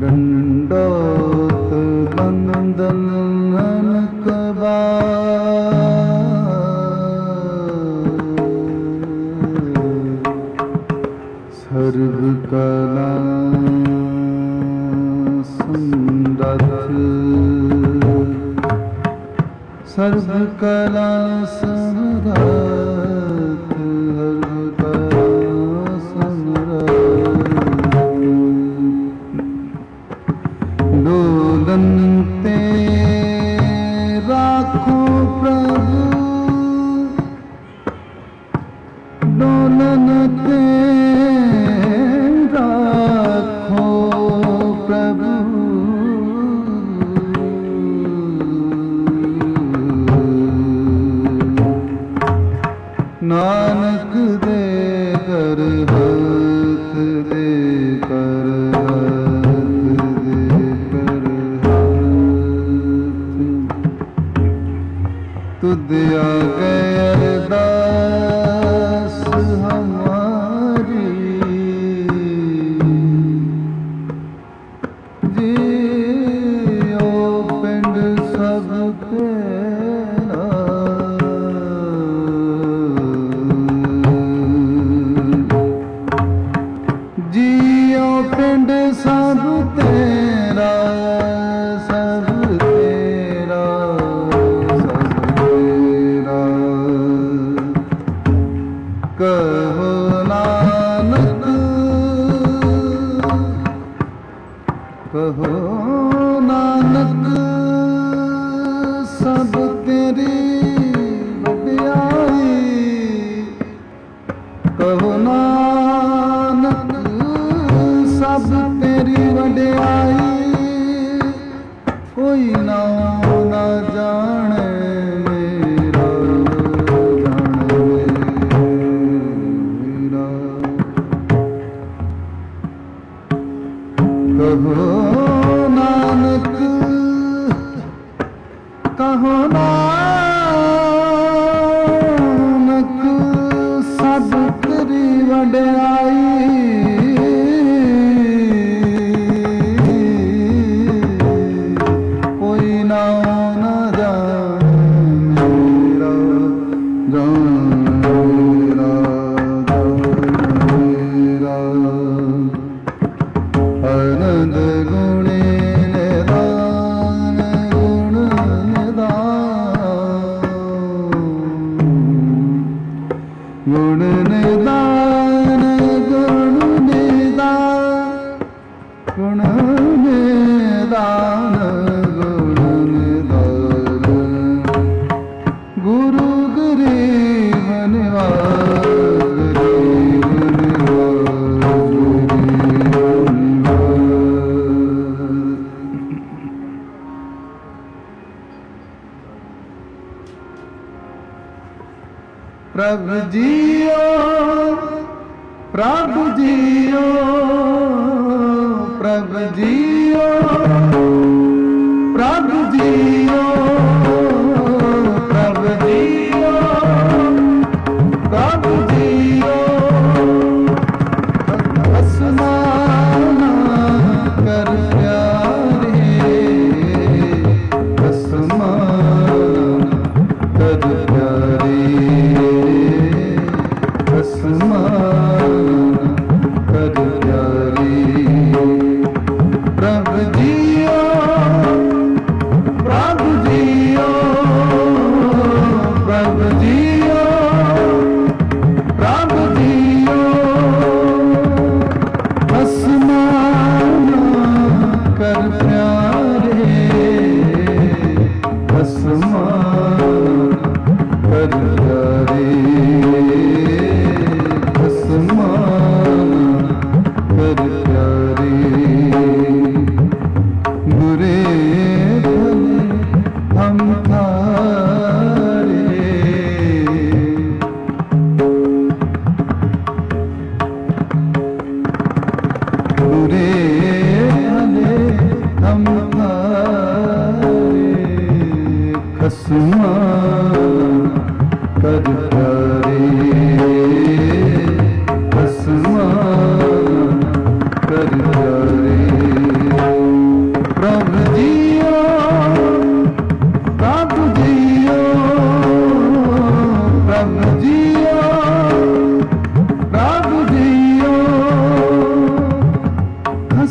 दंडोत बंदन कबा सर्व कला समरथ सर्व कला समरथ डोलनते राखो प्रभु डोलनते राखो प्रभु नानक दे कर हाथ दे कर तुदिया गए अरदास हमारी जियो पिंड सब तेरा जियो पिंड सब तेरा सब तेरा कहो नानक कहो नानक सब तेरी वड्याई कहो नानक सब तेरी वड्याई कोई ना ना जाने कहो नानक कहो नानक सब तेरी वड्याई कोई ना ना जाने मेरा आनंद गुणे निदान गुण निदान गुण निदान गुण निदान गुण निदान गुण निदान गुरु गरीब निवास प्रभु जियो प्रभु जियो प्रभु जियो प्रभु जियो प्रभु जियो प्रभु जियो असमाना कर प्यारे असमाना कर प्यारे कर प्यारी प्रभु जियो प्रभु जियो प्रभु जियो प्रभु जियो असमाना कर प्यारे असमाना कर प्यारे कर प्यारे बुरे भले हम थारे बुरे भले हम थारे खसमा कर प्यारे कर प्यारे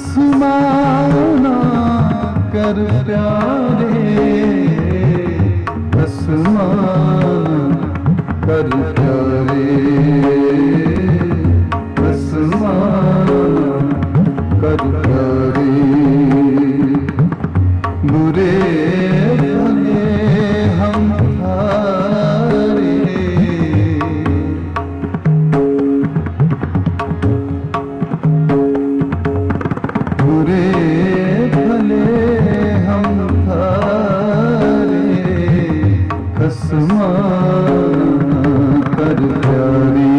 खसमाना कर प्यारे, खसमाना कर प्यारे, खसमाना कर प्यारे। बुरे भले हम हारे, बुरे भले हम हारे, खसमाना कर प्यारे,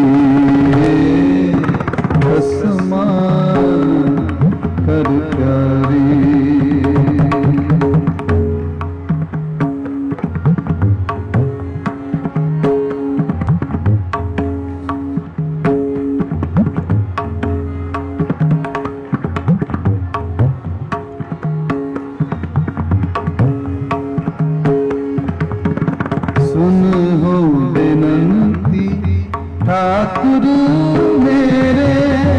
खसमाना कर प्यारे। सुन हो बेनंती ठाकुर मेरे,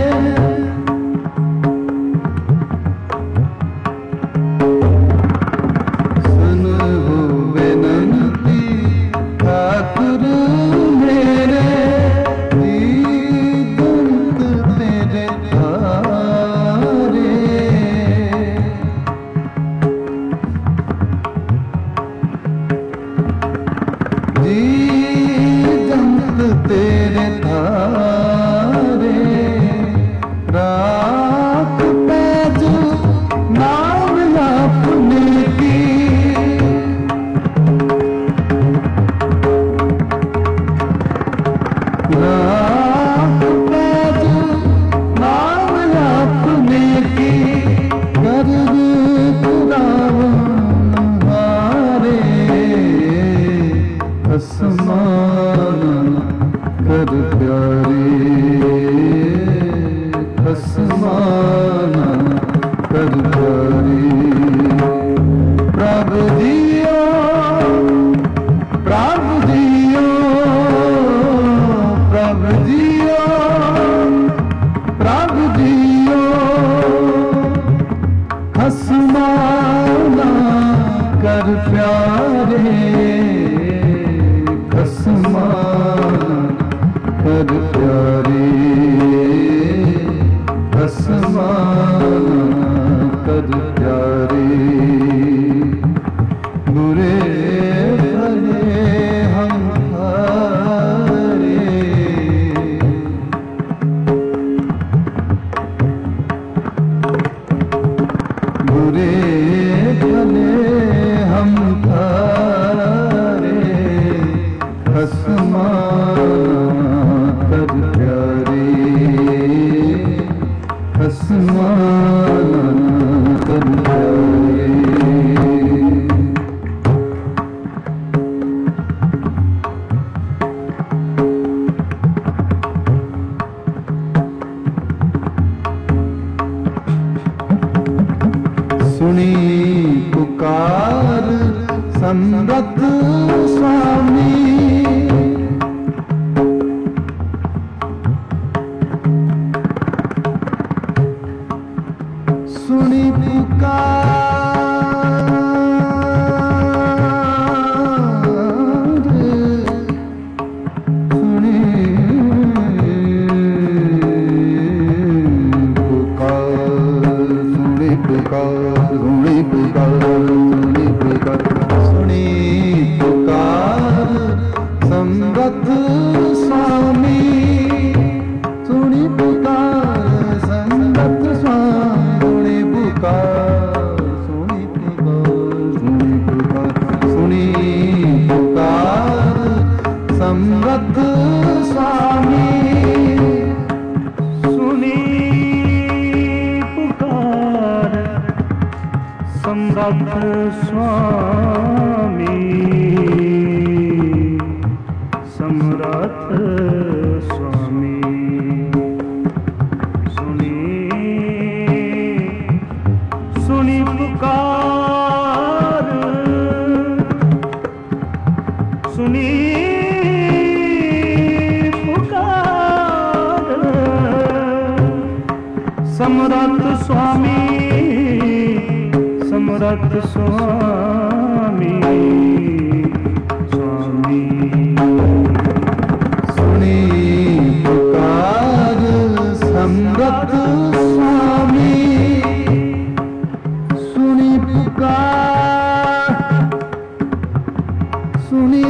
सुन हो बेनंती ठाकुर मेरे, दीदंत तेरे हारे, दीदंत तेरे धारे। रात पैज नाम अपने की, रात पैज नाम अपने की, गर्व रावण हारे, खसमाना कर प्यारे, खसमाना कर प्यारे। प्रभु दियो, प्रभु दियो, प्रभु दियो, प्रभु दियो, खसमाना कर प्यारे, खसमाना कर प्यारे, खसमाना कर प्यारे। बुरे भले हम हारे, बुरे भले हम हारे, खसमाना कर प्यारे, खसमाना कर प्यारे। सुनी पुकार समरथ स्वामी, सुनी पुकार, सुनी पुकार, सुनी पुकार, सुनी पुकार, सुनी पुकार, सुनी पुकार समरथ स्वामी, सुनी पुकार समरथ स्वामी, सुनी पुकार, सुनी पुकार, सुनी पुकार, सुनी पुकार समरथ स्वामी, सुनी पुकार समरथ स्वामी, समरथ स्वामी। सुनी सुनी पुकार, सुनी पुकार समरथ स्वामी समरथ स्वामी स्वामी सुनी पुकार समरथ स्वामी सुनी पुकार सुनी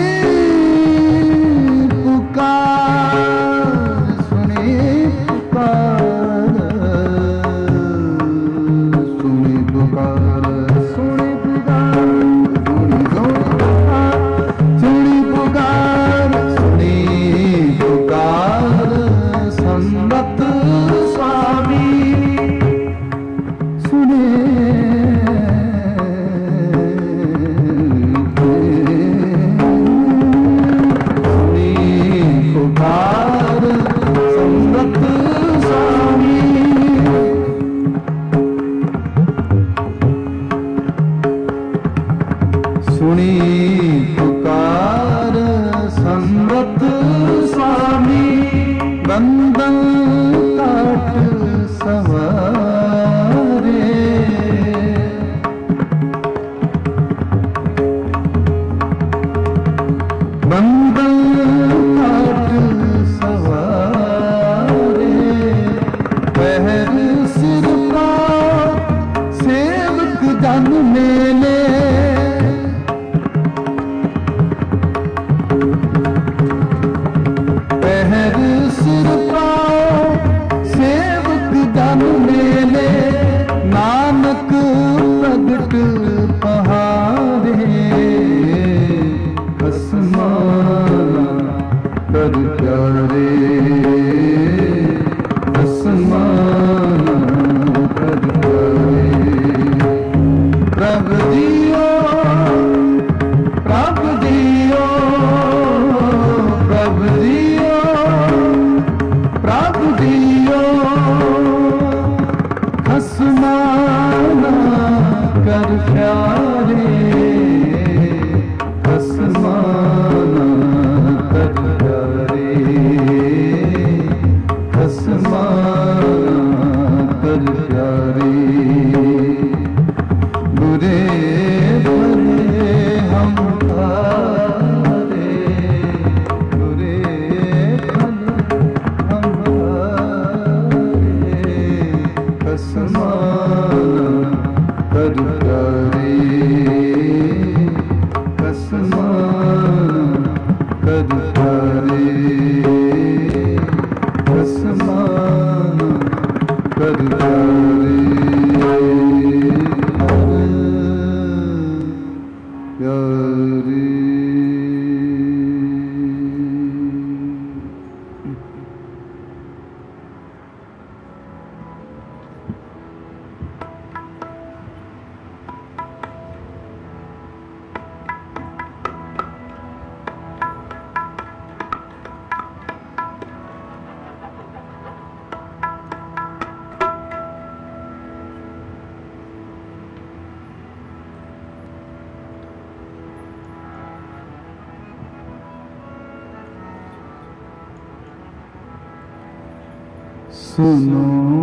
सुनो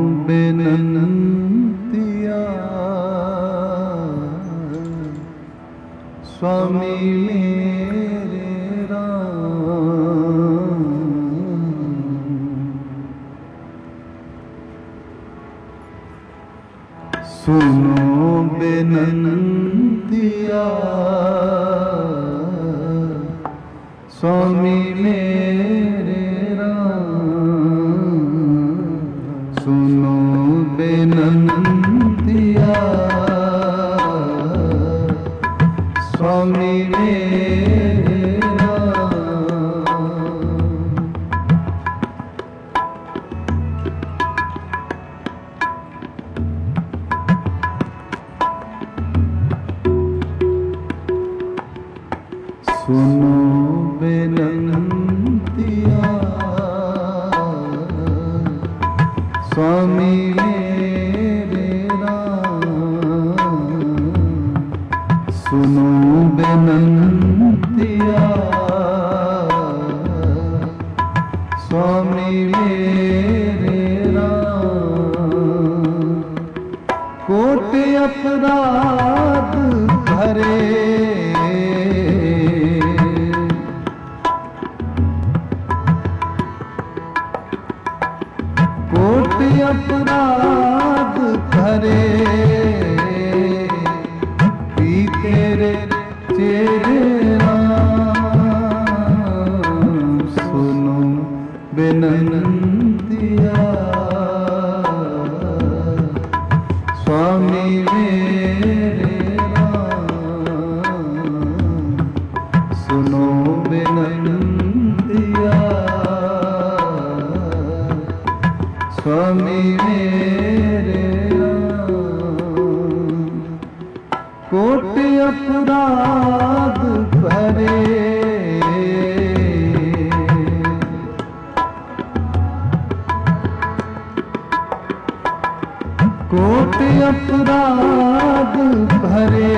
बेनंतिया स्वामी मेरे राम, सुनो बेनंतिया स्वामी मेरे सुनो बेनंतिया स्वामी मेरा, सुनो बेनंतिया स्वामी मेरे अपराध भरे कोटि अपराध भरे पी तेरे चेरे राम सुनो बिनंतिया स्वामी मेरे राम सुनो बिनंतिया स्वामी मेरे राम कोटि अपराध भरे कोटि अपराध भरे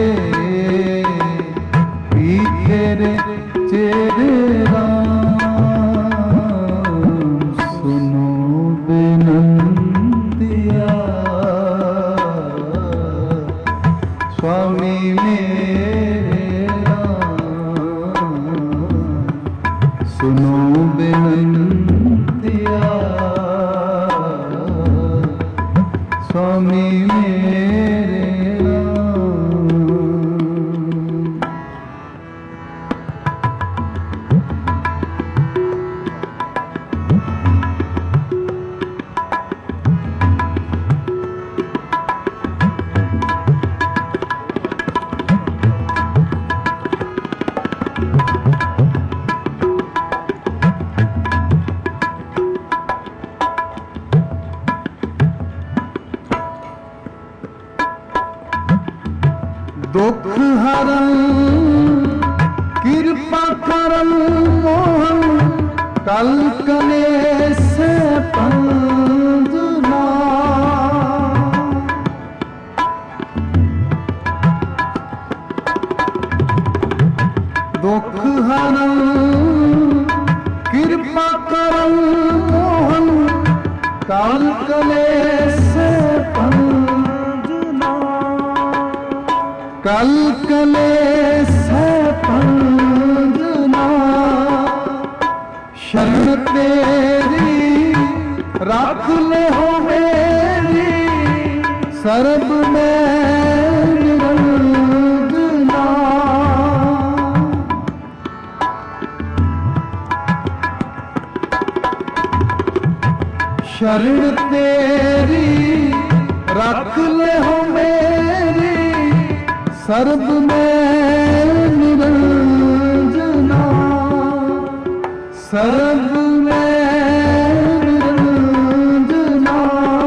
पी तेरे चेरे राम सुनो बिनंतिया स्वामी मेरे राम सुनो बिनंतिया स्वामी मेरे दुख हरन कृपा करन मोहन कल कलेश पंजना दुख हरन कृपा करन मोहन कल कलेश कल कलेश पंजना शरण तेरी रख ले हो मेरी सर्ब में निरंजना शरण तेरी रख ले हो मेरी सर्ब में निरंजना सर्ब में निरंजना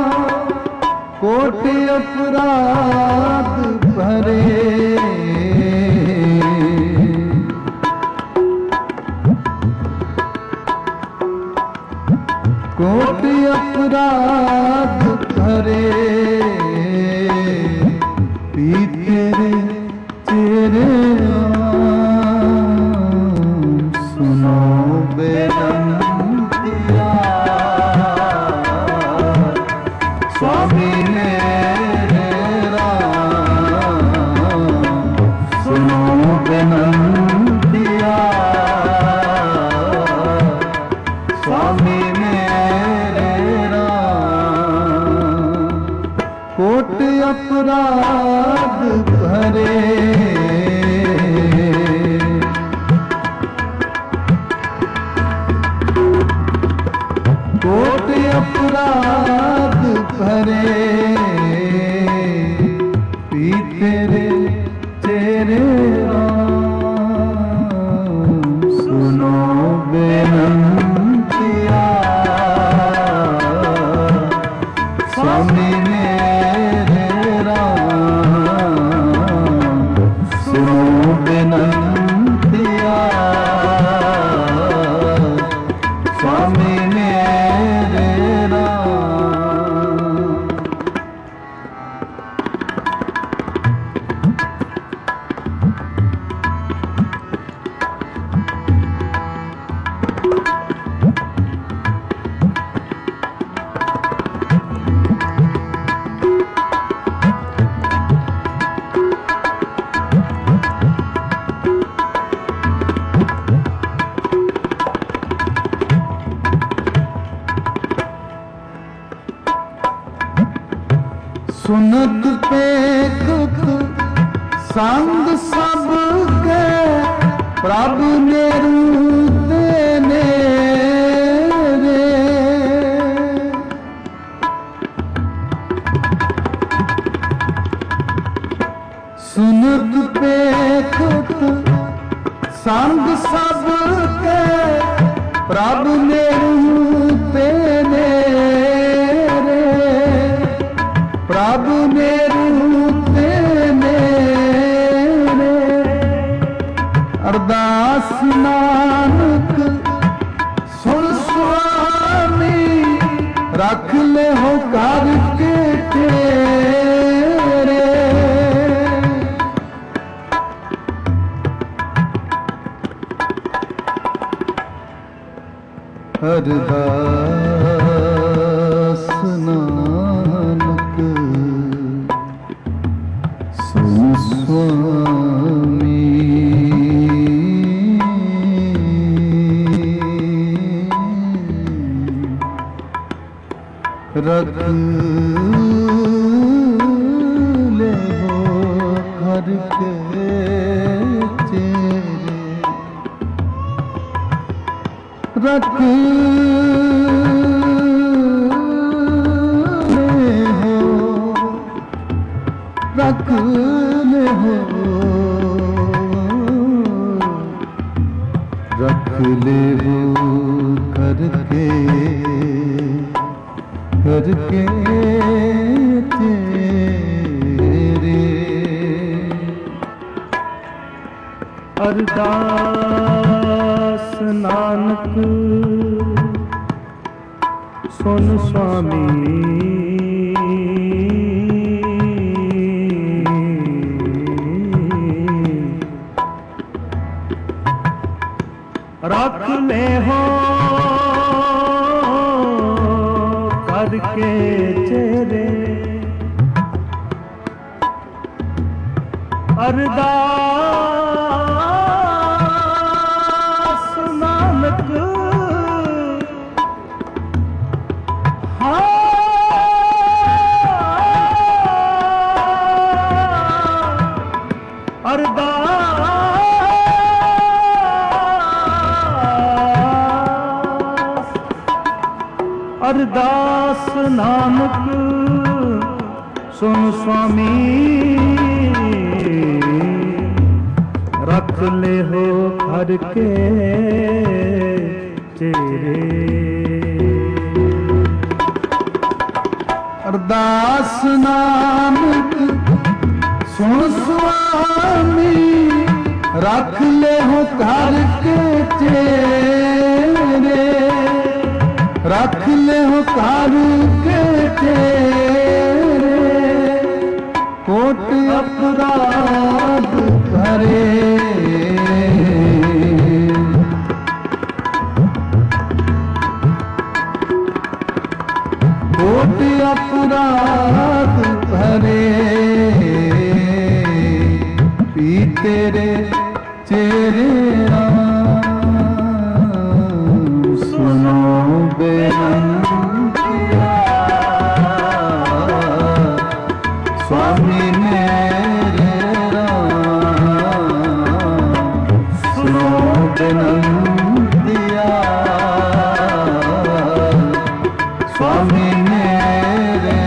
कोटि अपराध भरे कोटि अपराध भरे पी तेरे चेरे सुनो बेनंतिया स्वामी मेरे राम सुनो बेनंतिया स्वामी मेरे राम कोटि अपराध भरे कोटि अपराध भरे पी तेरे चेरे राम सुनो बेनंतिया स्वामी मेरे राम सुनो बेनंतिया स्वामी मेरे राम सुनत पेखत संग सब के प्रभु नेरुते नेरे। सुनत पेखत संग सब के प्रभु नेरुते नेरे। प्रभु नेरुते नेरे। अरदास नानक सुन स्वामी रख ले हो करके तेरे। अरदास नानक सुन स्वामी रख ले हो करके तेरे। रख ले हो रख ले हो रख ले हो करके करके तेरे। अरदास नानक सुन स्वामी रख ले हो करके तेरे। अरदास नानक अरदास नानक सुन स्वामी रख ले हो करके तेरे। अरदास नानक सुन स्वामी रख ले हो करके तेरे। रख ले हो करके तेरे। कोट अपराध भरे कोट अपराध भरे पी तेरे चेरे सुनो बेनंतिया। स्वामी मेरे सुनो बेनंतिया। स्वामी मेरे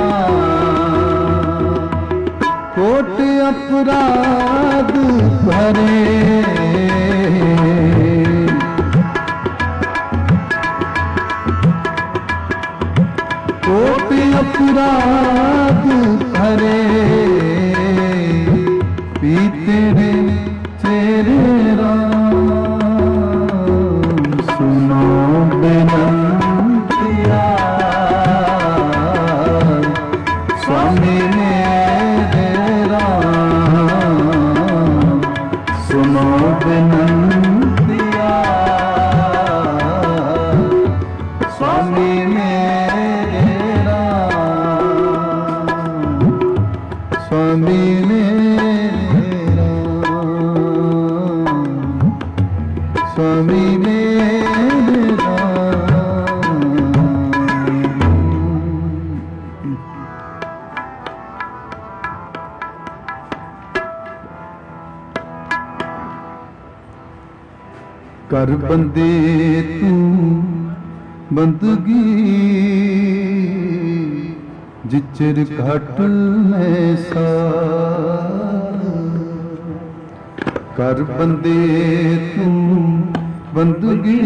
कोट अपराध भरे कोट अपराध भरे पी तेरे तेरे राम सुनो बेनंतिया। स्वामी मेरे राम सुनो बेनंतिया। स्वामी मेरे राम स्वामी मेरे राम स्वामी मेरे राम। कर बंदे तू बंदगी जिचर घट में सा कर बंदे तू बंदगी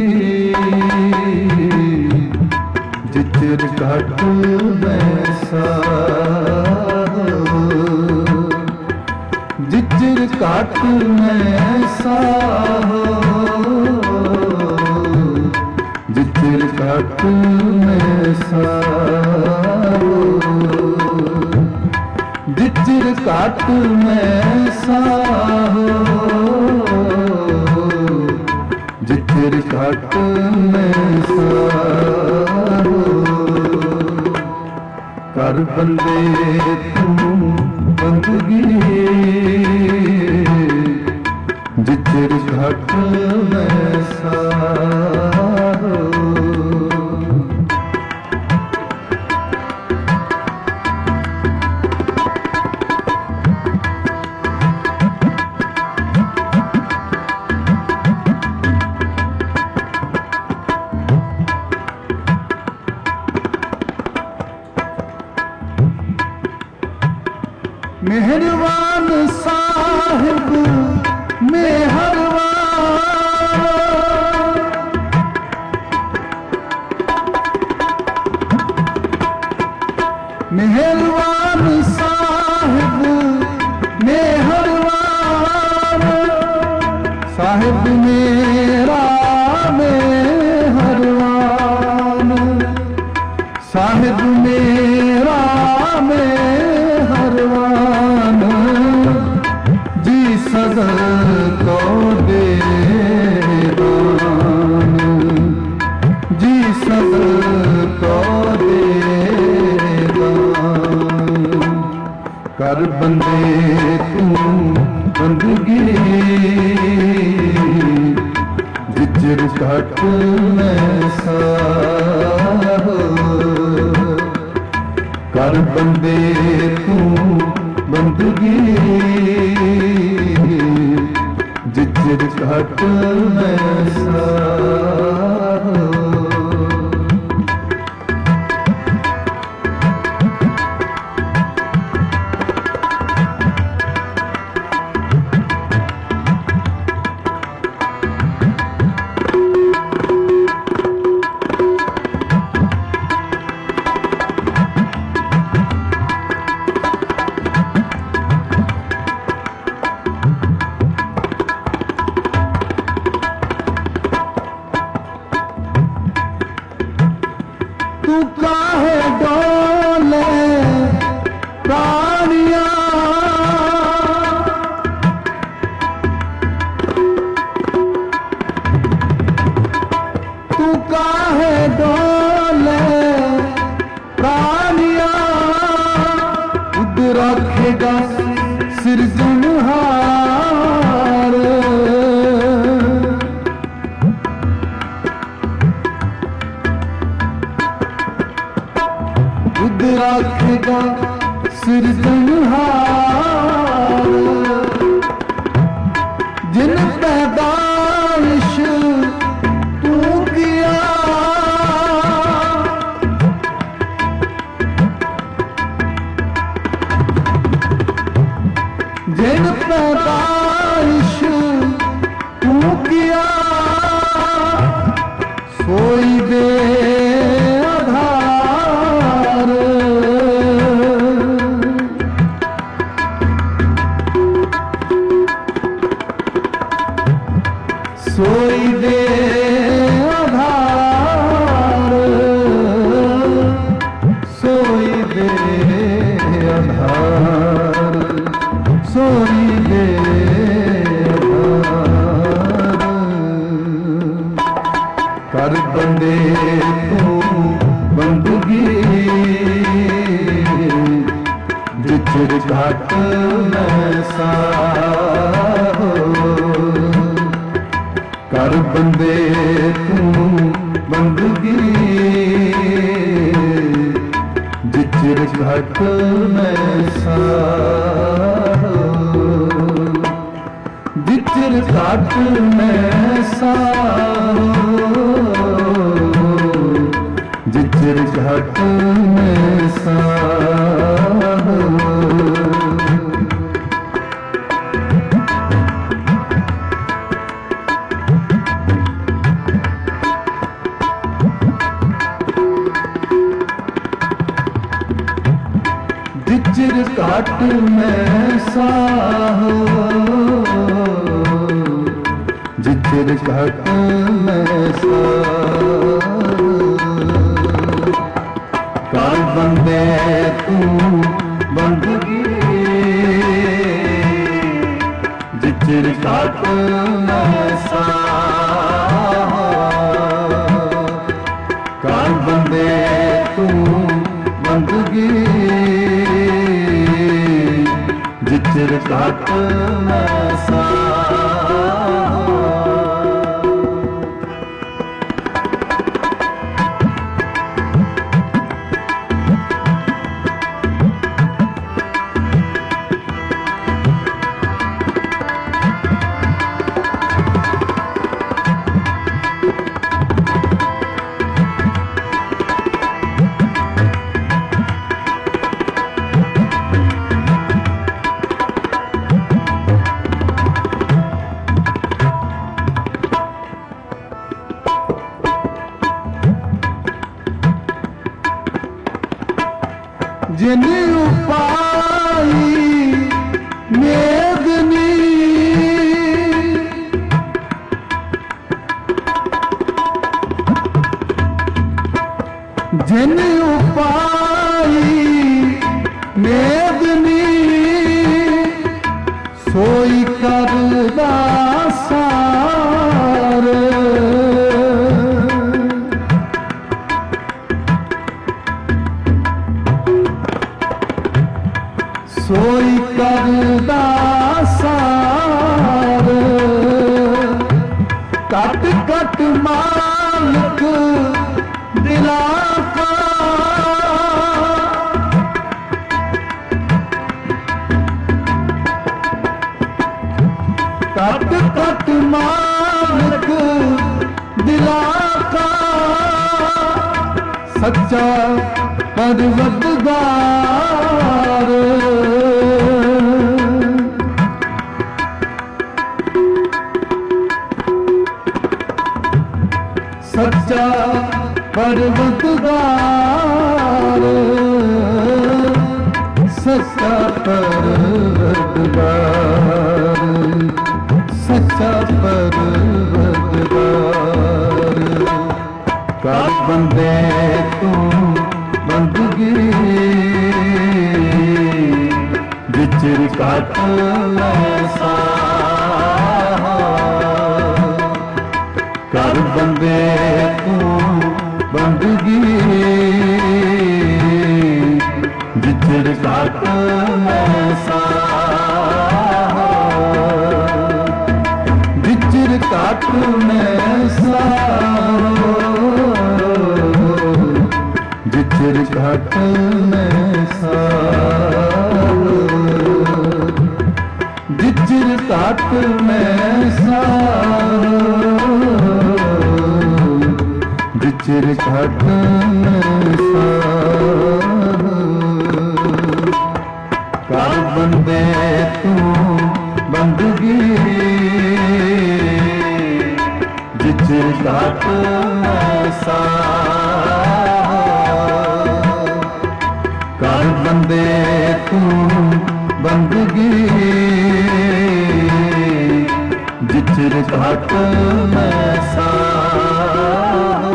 जिचर घट में सा जिचर घट में सा जिचर घट में सा जिचर घट में सा जिचर घट में सा कर बंदे तू बंदगी जिचर घट में सा मेहरबान साहिब मेहरबान मेहरबान साहिब मेहरबान साहिब मेरा मेहरबान साहिब मेरा मेहरबान जी सदर को दे दान जी सदर को दे दान कर बंदे तू बंदगी जिचर घट में सा कर बंदे तू बंदगी जिचर घट में सा तू काहे डोले प्राणिया तू काहे डोले प्राणिया खुद रखेगा सिरजनहार खुद रखेगा सिरजनहार जिन पैदाइश तू किया जिन पैदाइश तू किया सोई बे सोई दे आधार सोई दे आधार सोई दे आधार कर बंदे तू बंदगी जिचर घट में सा कर बंदे तू बंदगी जिचर घट में सा जिचर जिचर घाट में साहो, जिचर घाट में साहो। जिचर घाट में साहो, जिचर घाट में साहो। कर बंदे तू बंदगी, जिचर घाट में साहो। कर बंदे तू बंदगी, जिचर घाट में साहो। जिन उपाई मेदनी, जिन उपाई मेदनी, सोई करदा सार। सोई करदा सार, कट कट मालिक दिला का। कट कट मालिक दिला का, सच्चा परवरदिगार। सच्चा परवरदिगार, सच्चा परवरदिगार, सच्चा परवरदिगार। कर बंदे तू बंदगी, जिचर घाट में साहो। कर बंदे तू बंदगी, जिचर घाट में साहो। जिचर घाट में साहो, जिचर घाट में साहो। जिचर घाट में साहो, जिचर घाट में साहो। कर बंदे तू बंदगी, जिचर घाट में साहो। कर बंदे तू बंदगी, जिचर घाट में साहो।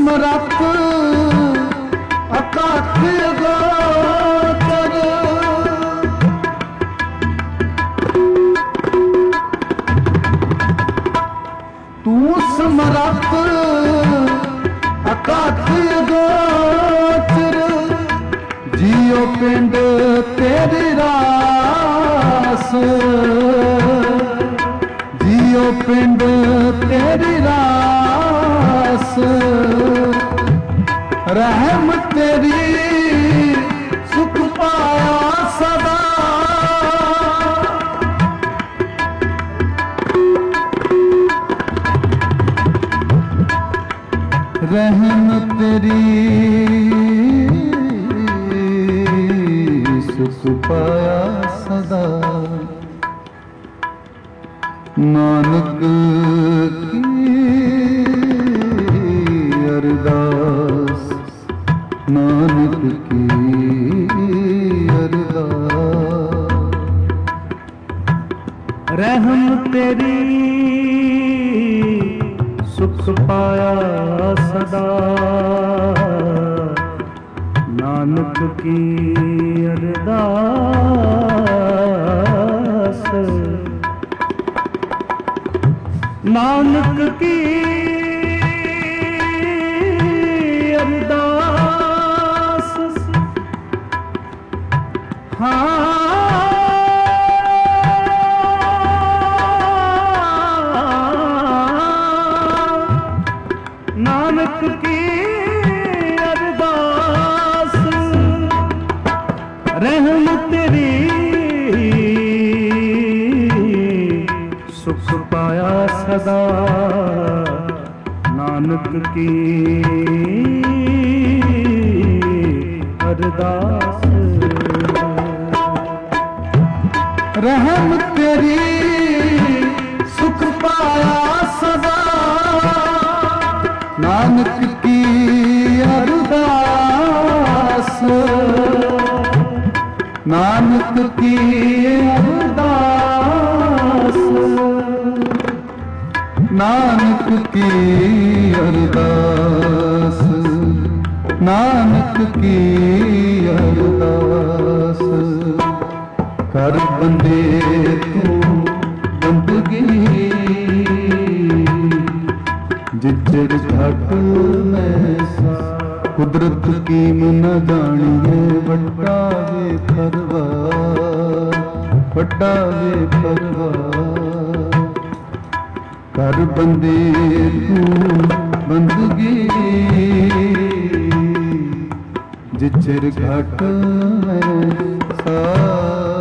ਸਮਰੱਥ ਅਕਾਠ ਅਗੋਚਰ, ਤੂੰ ਸਮਰੱਥ ਅਕਾਠ ਅਗੋਚਰ, ਜੀਉ ਪਿੰਡ ਤੇਰੀ ਰਾਸ, ਜੀਉ ਪਿੰਡ ਤੇਰੀ ਰਾਸ, ਰਹਿਮ ਤੇਰੀ ਸੁਖ ਪਾਇਆ ਸਦਾ, ਰਹਿਮ ਤੇਰੀ ਸੁਖ ਪਾਇਆ ਸਦਾ, ਨਾਨਕ ਕੀ ਅਰਦਾਸ, ਨਾਨਕ ਕੀ ਅਰਦਾਸ। ਰਹਿਮ ਤੇਰੀ ਸੁਖ ਪਾਇਆ ਸਦਾ, ਨਾਨਕ ਕੀ ਅਰਦਾਸ, ਨਾਨਕ ਕੀ ਅਰਦਾਸ। ਨਾਨਕ ਕੀ ਅਰਦਾਸ, ਰਹਿਮ ਤੇਰੀ ਸੁਖ ਪਾਇਆ ਸਦਾ, ਨਾਨਕ ਕੀ ਅਰਦਾਸ। ਰਹਿਮ ਤੇਰੀ ਸੁਖ ਪਾਇਆ ਸਦਾ, ਨਾਨਕ ਕੀ ਅਰਦਾਸ, ਨਾਨਕ ਕੀ ਅਰਦਾਸ, ਨਾਨਕ ਕੀ ਅਰਦਾਸ, ਨਾਨਕ ਕੀ ਅਰਦਾਸ। ਕਰ ਬੰਦੇ ਤੂੰ ਬੰਦਗੀ, ਜਿੱਜਰ ਘਟ ਮੈਂ ਸਾ, ਕੁਦਰਤ ਕੀਮ ਨ ਜਾਣੀਏ, ਵੱਡਾ ਵੇ ਪਰਵਾਰ, ਵੱਡਾ ਵੇ ਪਰਵਾਰ। ਕਰ ਬੰਦੇ ਤੂੰ ਬੰਦਗੀ, ਜਿੱਜਰ ਘਟ ਮੈਂ ਸਾ।